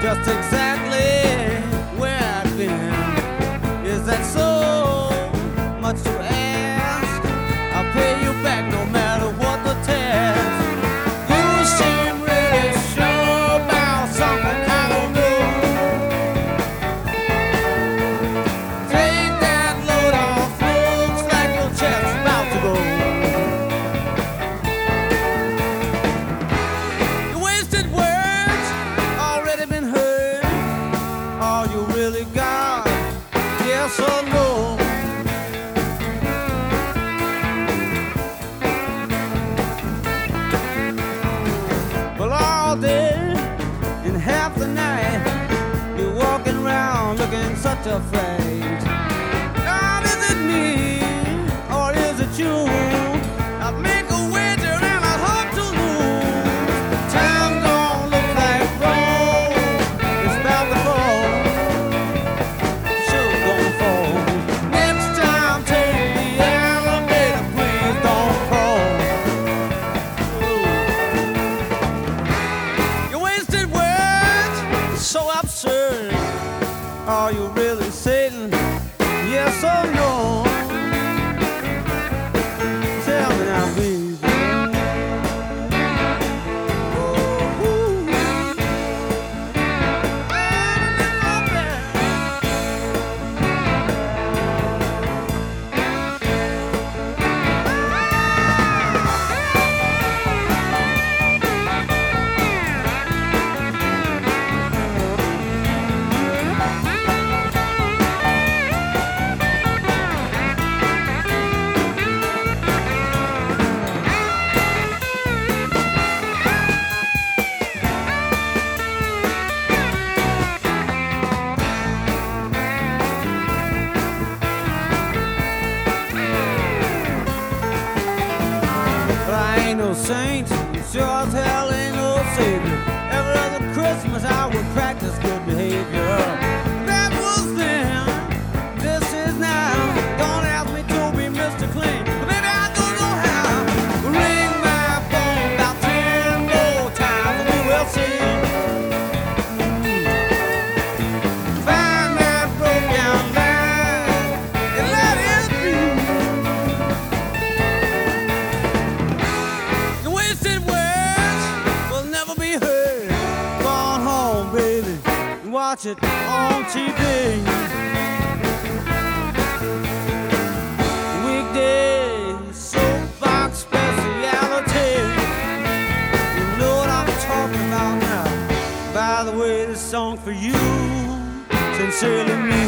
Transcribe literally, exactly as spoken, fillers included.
just exactly where I've been. Is that so much to ask? I'll pay you back no matter what the task. You seem really sure about something I don't know. Take that load off, looks like your chest's about to go. Your wasted words already been heard. All you really got, yes or no? Well, all day and half the night, you're walking around looking such a fright. God, is it me or is it you? I'd make a wager and I'd hope to lose. Time don't look like gold. It's about to fall. Sure gonna fall. Next time, take the elevator, please don't crawl. Your wasted words, so absurd. Are you really Satan? Yes or no? Tell me now, baby. Ooh, ooh. But I ain't no saint, sure as hell ain't no savior. Every other Christmas I would practice good behavior. That was then, this is now. Don't ask me to be Mister Clean, but maybe I don't know how. Ring my phone about ten more times and we will see. Find that broke down line and let it be. The wasted words will never be heard. Go on home, baby, and watch it on T V. Weekdays, soapbox speciality. You know what I'm talking about now. By the way, this song for you, sincerely me.